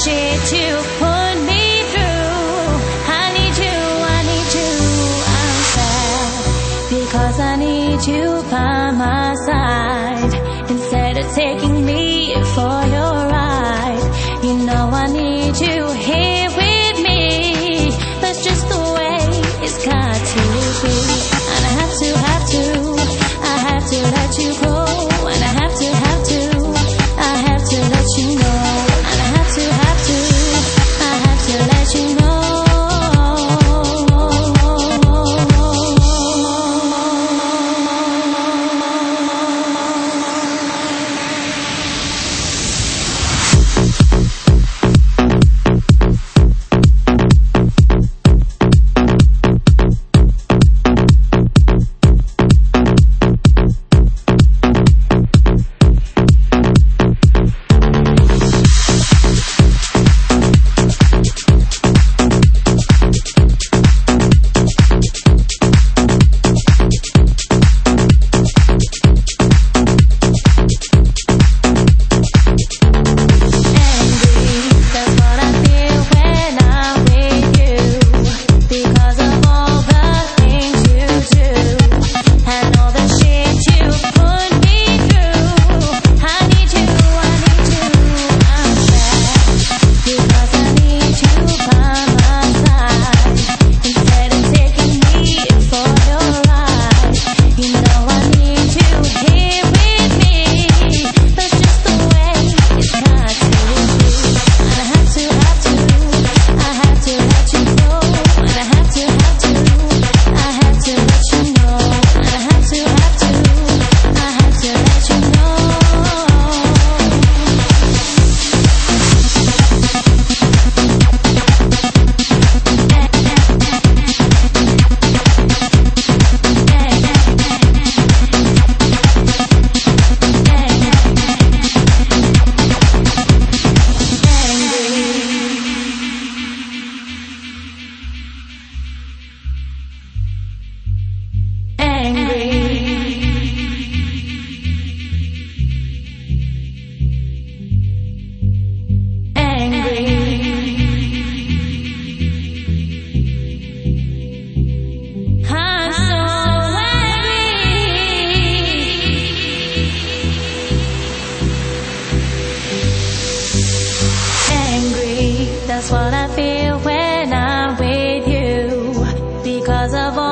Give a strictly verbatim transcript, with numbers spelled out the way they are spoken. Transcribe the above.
shit you put me through. I need you, I need you. I'm sad because I need you by my side. Instead of taking me for your ride, you know I need you here with me. That's just the way it's got to be. And I have to, have to, I have to let you go. And I have to, have to, I have to let you know. And I have to, have to, I have to let you know. That's what I feel when I'm with you. Because of all